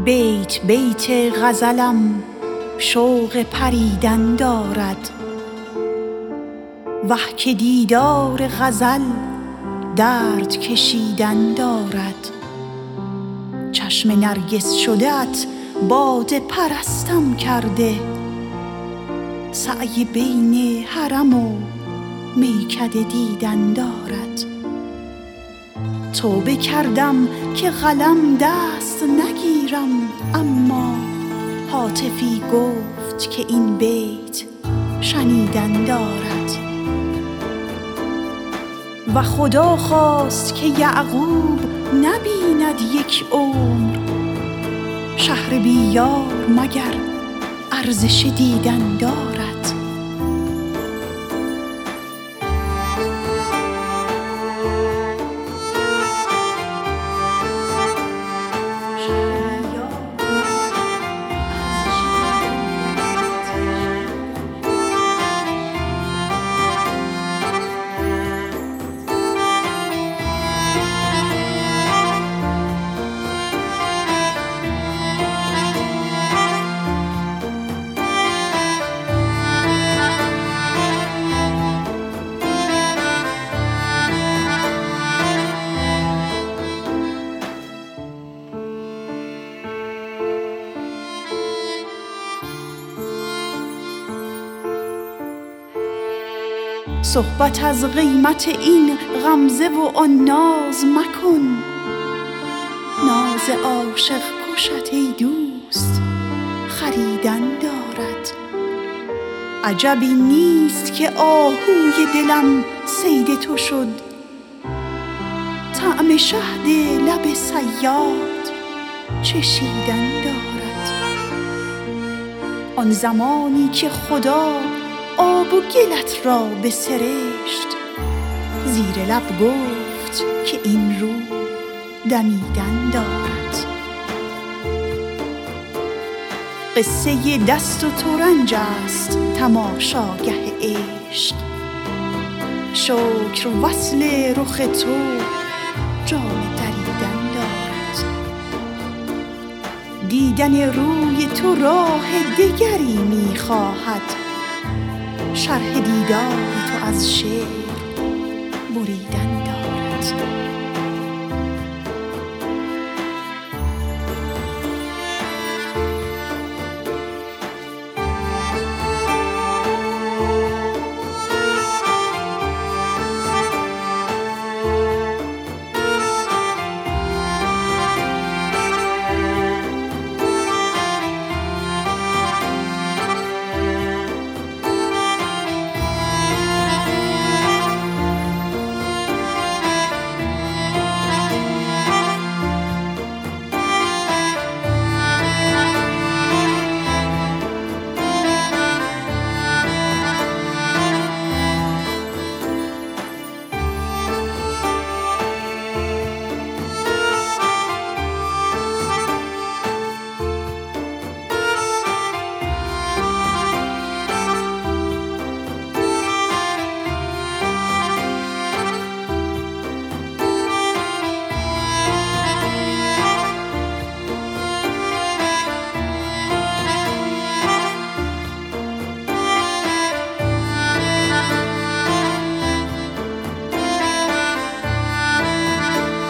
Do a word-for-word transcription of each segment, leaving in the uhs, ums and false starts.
بیت بیت غزلم شوق پریدن دارد، وه که دیدار غزل درد کشیدن دارد. چشم نرگس شده ات باده پرستم کرده، سعی بین حرم و میکده دیدن دارد. توبه کردم که قلم دست نگیرم، اما هاتفی گفت که این بیت شنیدن دارد. و خدا خواست که یعقوب نبیند یک عمر، شهر بی یار مگر ارزش دیدن دارد. صحبت از قیمت این غمزه و آن ناز مکن، ناز عاشق کشت ای دوست خریدن دارد. عجبی نیست که آهوی دلم صید تو شد، طعم شهد لب صیاد چشیدن دارد. آن زمانی که خدا آب و گلت را بسرشت، زیر لب گفت که این رو دمیدن دارد. قصه دست و ترنج است تماشاگه عشق، شکر وصل رخ تو جام دریدن دارد. دیدن روی تو راه دگری می‌خواهد، شرح دیدار تو از شعر بریدن دارد.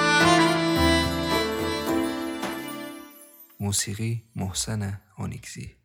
موسیقی محسن اونیکزی.